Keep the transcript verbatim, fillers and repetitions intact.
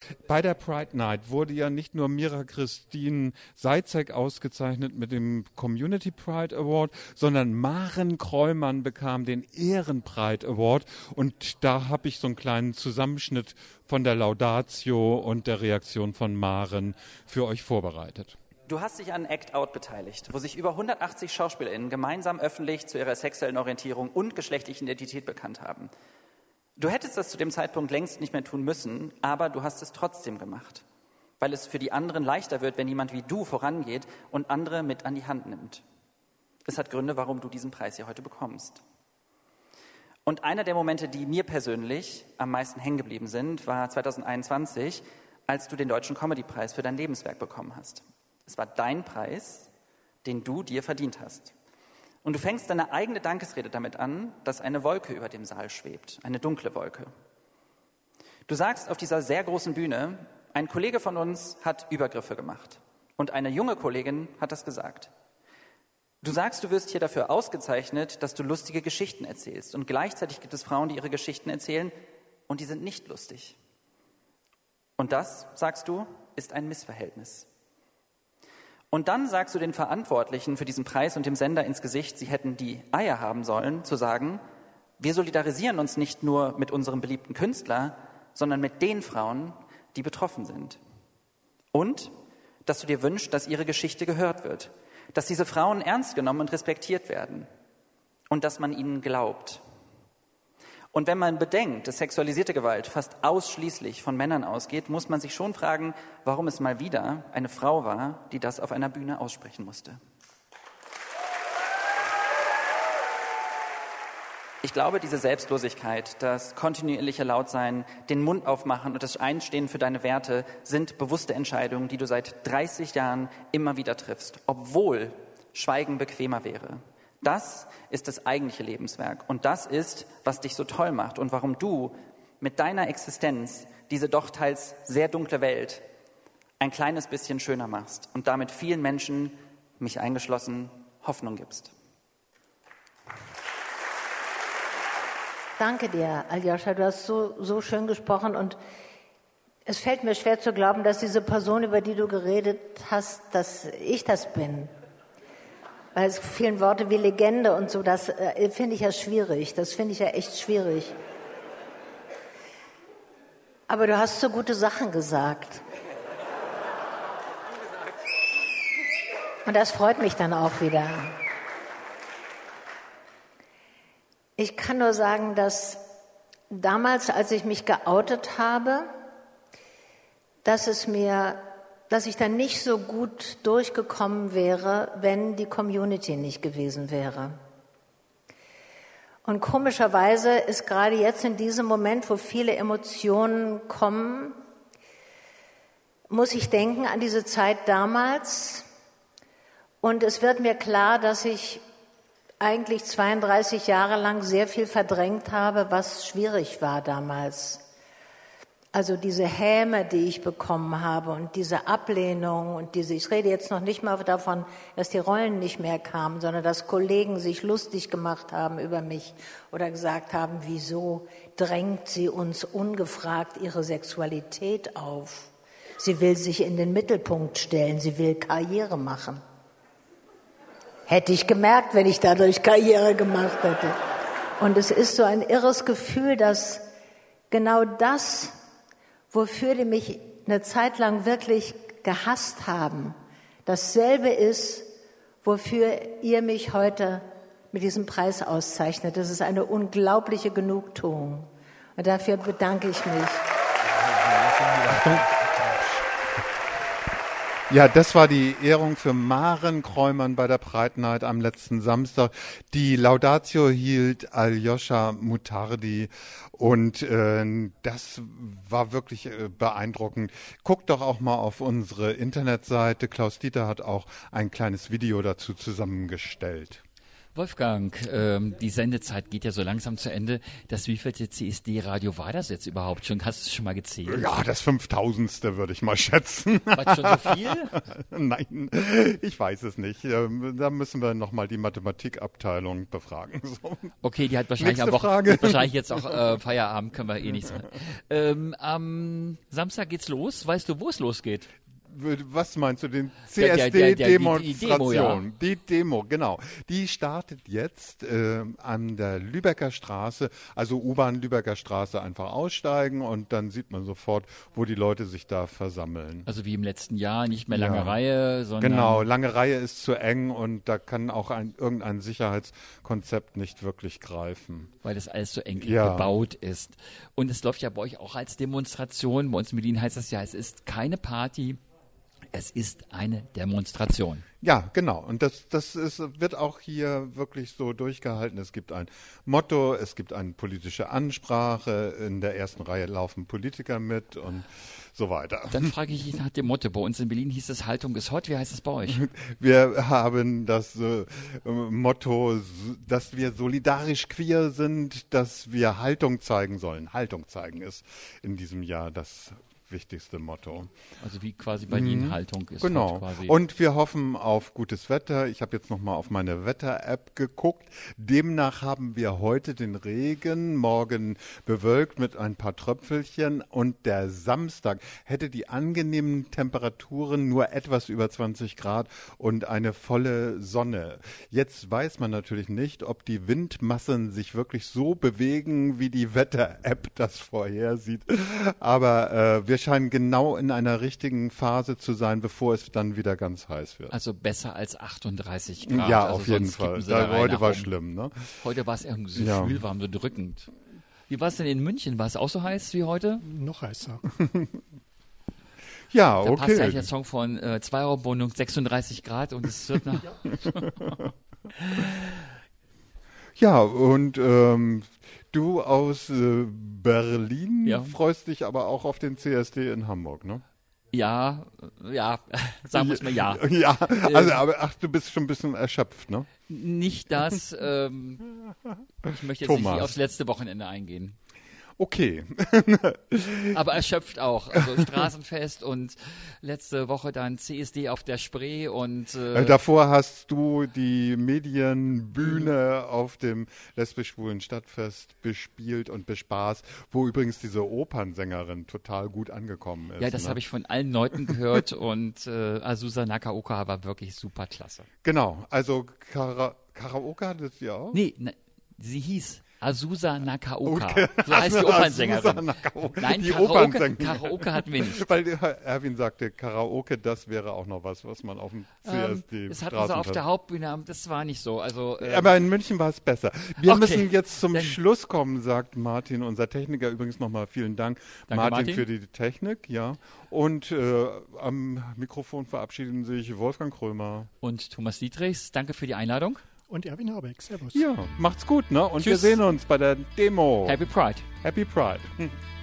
bei der Pride Night wurde ja nicht nur Mira Christine Seitzek ausgezeichnet mit dem Community Pride Award, sondern Maren Kräumann bekam den Ehrenpride Award. Und da habe ich so einen kleinen Zusammenschnitt von der Laudatio und der Reaktion von Maren für euch vorbereitet. Du hast dich an Act Out beteiligt, wo sich über hundertachtzig SchauspielerInnen gemeinsam öffentlich zu ihrer sexuellen Orientierung und geschlechtlichen Identität bekannt haben. Du hättest das zu dem Zeitpunkt längst nicht mehr tun müssen, aber du hast es trotzdem gemacht, weil es für die anderen leichter wird, wenn jemand wie du vorangeht und andere mit an die Hand nimmt. Es hat Gründe, warum du diesen Preis hier heute bekommst. Und einer der Momente, die mir persönlich am meisten hängen geblieben sind, war zwanzig einundzwanzig, als du den Deutschen Comedy-Preis für dein Lebenswerk bekommen hast. Es war dein Preis, den du dir verdient hast. Und du fängst deine eigene Dankesrede damit an, dass eine Wolke über dem Saal schwebt, eine dunkle Wolke. Du sagst auf dieser sehr großen Bühne, ein Kollege von uns hat Übergriffe gemacht und eine junge Kollegin hat das gesagt. Du sagst, du wirst hier dafür ausgezeichnet, dass du lustige Geschichten erzählst und gleichzeitig gibt es Frauen, die ihre Geschichten erzählen und die sind nicht lustig. Und das, sagst du, ist ein Missverhältnis. Und dann sagst du den Verantwortlichen für diesen Preis und dem Sender ins Gesicht, sie hätten die Eier haben sollen, zu sagen, wir solidarisieren uns nicht nur mit unserem beliebten Künstler, sondern mit den Frauen, die betroffen sind. Und, dass du dir wünschst, dass ihre Geschichte gehört wird, dass diese Frauen ernst genommen und respektiert werden und dass man ihnen glaubt. Und wenn man bedenkt, dass sexualisierte Gewalt fast ausschließlich von Männern ausgeht, muss man sich schon fragen, warum es mal wieder eine Frau war, die das auf einer Bühne aussprechen musste. Ich glaube, diese Selbstlosigkeit, das kontinuierliche Lautsein, den Mund aufmachen und das Einstehen für deine Werte sind bewusste Entscheidungen, die du seit dreißig Jahren immer wieder triffst, obwohl Schweigen bequemer wäre. Das ist das eigentliche Lebenswerk und das ist, was dich so toll macht und warum du mit deiner Existenz diese doch teils sehr dunkle Welt ein kleines bisschen schöner machst und damit vielen Menschen, mich eingeschlossen, Hoffnung gibst. Danke dir, Aljoscha, du hast so, so schön gesprochen und es fällt mir schwer zu glauben, dass diese Person, über die du geredet hast, dass ich das bin. Weil es vielen Worte wie Legende und so, das äh, finde ich ja schwierig. Das finde ich ja echt schwierig. Aber du hast so gute Sachen gesagt. Und das freut mich dann auch wieder. Ich kann nur sagen, dass damals, als ich mich geoutet habe, dass es mir dass ich dann nicht so gut durchgekommen wäre, wenn die Community nicht gewesen wäre. Und komischerweise ist gerade jetzt in diesem Moment, wo viele Emotionen kommen, muss ich denken an diese Zeit damals. Und es wird mir klar, dass ich eigentlich zweiunddreißig Jahre lang sehr viel verdrängt habe, was schwierig war damals. Also diese Häme, die ich bekommen habe und diese Ablehnung und diese, ich rede jetzt noch nicht mal davon, dass die Rollen nicht mehr kamen, sondern dass Kollegen sich lustig gemacht haben über mich oder gesagt haben, wieso drängt sie uns ungefragt ihre Sexualität auf? Sie will sich in den Mittelpunkt stellen, sie will Karriere machen. Hätte ich gemerkt, wenn ich dadurch Karriere gemacht hätte. Und es ist so ein irres Gefühl, dass genau das, wofür die mich eine Zeit lang wirklich gehasst haben, dasselbe ist, wofür ihr mich heute mit diesem Preis auszeichnet. Das ist eine unglaubliche Genugtuung. Und dafür bedanke ich mich. Ja, das war die Ehrung für Maren Kräumann bei der Pride Night am letzten Samstag. Die Laudatio hielt Aljoscha Mutardi und äh, das war wirklich äh, beeindruckend. Guckt doch auch mal auf unsere Internetseite. Klaus Dieter hat auch ein kleines Video dazu zusammengestellt. Wolfgang, ähm, die Sendezeit geht ja so langsam zu Ende. Das wievielte C S D-Radio war das jetzt überhaupt schon? Hast du es schon mal gezählt? Ja, das fünftausendste würde ich mal schätzen. War schon so viel? Nein, ich weiß es nicht. Ähm, Da müssen wir nochmal die Mathematikabteilung befragen. So. Okay, die hat wahrscheinlich, Nächste am Frage. Wochen- wahrscheinlich jetzt auch äh, Feierabend, können wir eh nicht sagen. Ähm, am Samstag geht's los. Weißt du, wo es losgeht? Was meinst du, den Der- der- der- der- die- die Demo, C S D-Demonstration? Die Demo, genau. Die startet jetzt äh, an der Lübecker Straße, also U-Bahn Lübecker Straße, einfach aussteigen und dann sieht man sofort, wo die Leute sich da versammeln. Also wie im letzten Jahr, nicht mehr lange Ja. Reihe, sondern... Genau, lange Reihe ist zu eng und da kann auch ein, irgendein Sicherheitskonzept nicht wirklich greifen. Weil das alles so eng Ja. gebaut ist. Und es läuft ja bei euch auch als Demonstration. Bei uns in Berlin heißt das ja, es ist keine Party, es ist eine Demonstration. Ja, genau. Und das, das ist, wird auch hier wirklich so durchgehalten. Es gibt ein Motto, es gibt eine politische Ansprache, in der ersten Reihe laufen Politiker mit und so weiter. Dann frage ich dich nach dem Motto. Bei uns in Berlin hieß es Haltung ist hot. Wie heißt es bei euch? Wir haben das äh, Motto, s- dass wir solidarisch queer sind, dass wir Haltung zeigen sollen. Haltung zeigen ist in diesem Jahr das wichtigste Motto. Also wie quasi Berlin Haltung ist Genau. hot quasi. Und wir hoffen auf gutes Wetter. Ich habe jetzt nochmal auf meine Wetter-App geguckt. Demnach haben wir heute den Regen, morgen bewölkt mit ein paar Tröpfelchen und der Samstag hätte die angenehmen Temperaturen nur etwas über zwanzig Grad und eine volle Sonne. Jetzt weiß man natürlich nicht, ob die Windmassen sich wirklich so bewegen, wie die Wetter-App das vorhersieht. Aber äh, wir scheinen genau in einer richtigen Phase zu sein, bevor es dann wieder ganz heiß wird. Also besser als achtunddreißig Grad. Ja, also auf jeden sonst Fall. kippen sie Da, da rein heute nach war oben. schlimm, ne? Heute war es irgendwie so Ja. schwül warm, so drückend. Wie war es denn in München? War es auch so heiß wie heute? Noch heißer. Ja, Da passt ja eigentlich okay. der Song von äh, Zweiraumwohnung sechsunddreißig Grad und es wird nach... Ja, und ähm, du aus äh, Berlin Ja. freust dich aber auch auf den C S D in Hamburg, ne? Ja, äh, ja, sagen wir es mal ja. Ja, also aber ach, du bist schon ein bisschen erschöpft, ne? Nicht das, ähm, ich möchte jetzt Thomas. nicht aufs letzte Wochenende eingehen. Okay. Aber erschöpft auch. Also Straßenfest und letzte Woche dann C S D auf der Spree und Äh, äh, davor hast du die Medienbühne auf dem lesbisch-schwulen Stadtfest bespielt und bespaßt, wo übrigens diese Opernsängerin total gut angekommen ist. ja, das ne? habe ich von allen Leuten gehört und äh, Azusa Nakaoka war wirklich super klasse. Genau, also Kara Karaoke hattet ihr auch? Nee, ne, sie hieß Azusa Nakaoka. Okay. So heißt die Azusa Opernsängerin. Nakaoka. Nein, Die Karaoke, Opernsängerin. Karaoke hatten wir nicht. Weil der Erwin sagte, Karaoke, das wäre auch noch was, was man auf dem C S D Ähm, das hatten sie auf der Straßenfest. Hauptbühne, das war nicht so. Also, äh, Aber in München war es besser. Wir Okay. müssen jetzt zum Dann- Schluss kommen, sagt Martin, unser Techniker. Übrigens nochmal vielen Dank, Danke, Martin, Martin. für die Technik. Ja. Und äh, am Mikrofon verabschieden sich Wolfgang Krömer. und Thomas Dietrichs, danke für die Einladung. Und Erwin Habeck. Servus. Ja, macht's gut, ne? Und wir Tschüss. sehen uns bei der Demo. Happy Pride. Happy Pride.